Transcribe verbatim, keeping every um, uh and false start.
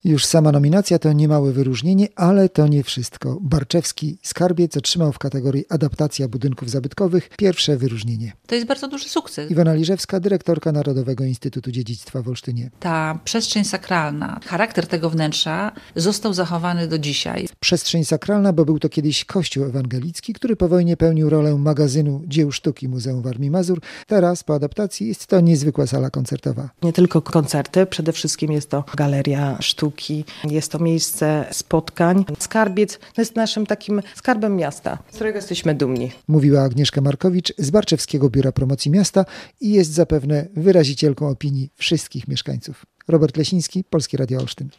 Już sama nominacja to niemałe wyróżnienie, ale to nie wszystko. Barczewski Skarbiec otrzymał w kategorii adaptacja budynków zabytkowych pierwsze wyróżnienie. To jest bardzo duży sukces. Iwona Liżewska, dyrektorka Narodowego Instytutu Dziedzictwa w Olsztynie. Ta przestrzeń sakralna, charakter tego wnętrza został zachowany do dzisiaj. Przestrzeń sakralna, bo był to kiedyś kościół ewangelicki, który po wojnie pełnił rolę magazynu dzieł sztuki Muzeum Warmii Mazur. Teraz po adaptacji jest to niezwykła sala koncertowa. Nie tylko koncerty, przede wszystkim jest to galeria sztuki, jest to miejsce spotkań. Skarbiec jest naszym takim skarbem miasta, z którego jesteśmy dumni. Mówiła Agnieszka Markowicz z Barczewskiego Biura Promocji Miasta i jest zapewne wyrazicielką opinii wszystkich mieszkańców. Robert Lesiński, Polskie Radio Olsztyn.